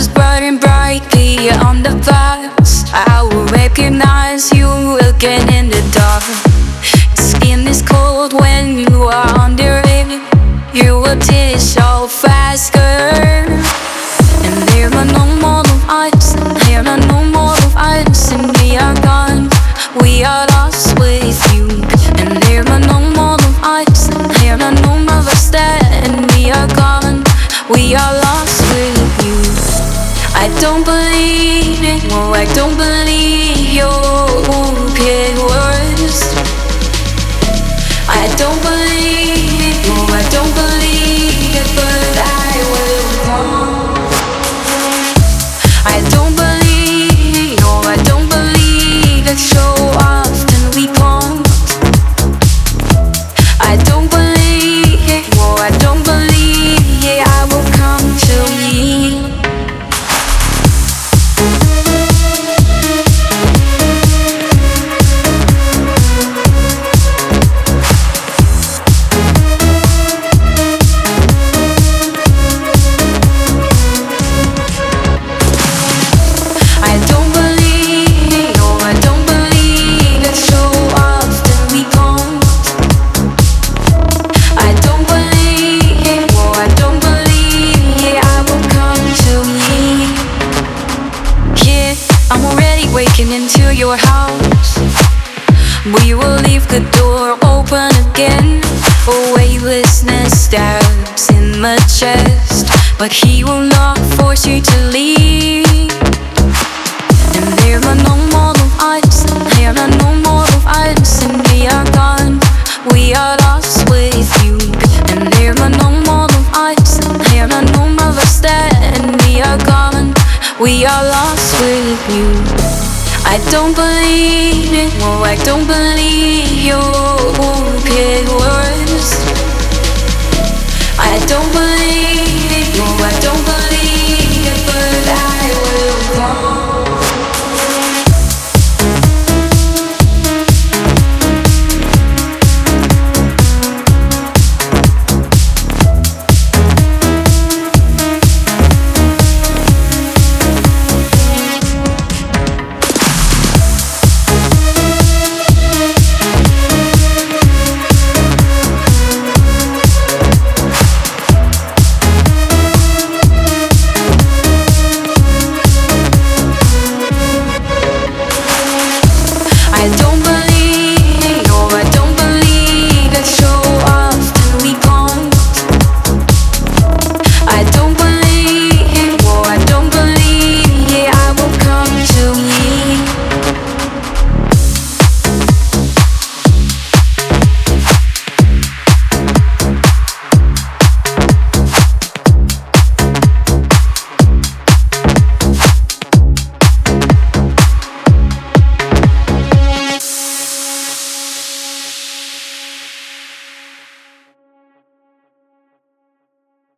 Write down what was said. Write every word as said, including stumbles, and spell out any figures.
was burning brightly on the bus. I will recognize you again in the dark. Skin is cold when you are under it. You will teach all faster. And there are no more of us, there are no more of us, and we are gone. We are lost with you. And there are no more of us, there are no more of us there, and we are gone. We are lost with you. I don't believe it, no, I don't believe your wicked words. I don't believe it, no, I don't believe it, but I will come. I don't believe, no, I don't believe it. So often we want. I don't believe it, no, I don't believe it. I will come to me. Into your house, we will leave the door open again. A weightlessness stabs in my chest, but he will not force you to leave. And there are no more of us, there are no more of us, and we are gone. We are lost with you. And there are no more of us, there are no more of us there, and we are gone. We are lost with you. I don't believe it, no, I don't believe your wicked words. I don't believe